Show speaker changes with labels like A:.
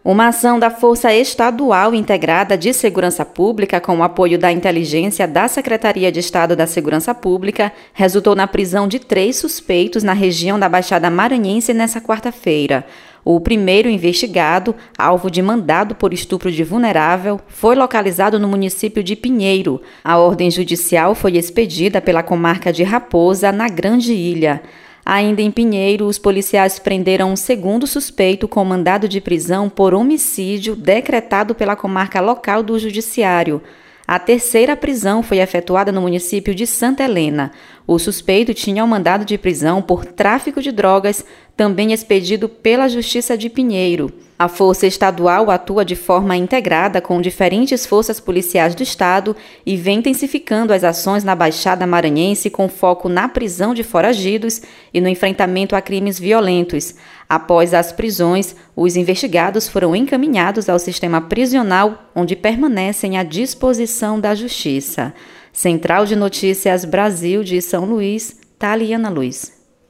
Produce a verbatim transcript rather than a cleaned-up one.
A: Uma ação da Força Estadual Integrada de Segurança Pública, com o apoio da inteligência da Secretaria de Estado da Segurança Pública, resultou na prisão de três suspeitos na região da Baixada Maranhense nesta quarta-feira. O primeiro investigado, alvo de mandado por estupro de vulnerável, foi localizado no município de Pinheiro. A ordem judicial foi expedida pela comarca de Raposa, na Grande Ilha. Ainda em Pinheiro, os policiais prenderam um segundo suspeito com mandado de prisão por homicídio decretado pela comarca local do Judiciário. A terceira prisão foi efetuada no município de Santa Helena. O suspeito tinha um mandado de prisão por tráfico de drogas, também expedido pela Justiça de Pinheiro. A Força Estadual atua de forma integrada com diferentes forças policiais do Estado e vem intensificando as ações na Baixada Maranhense com foco na prisão de foragidos e no enfrentamento a crimes violentos. Após as prisões, os investigados foram encaminhados ao sistema prisional, onde permanecem à disposição da Justiça. Central de Notícias Brasil de São Luís, Taliana Luz.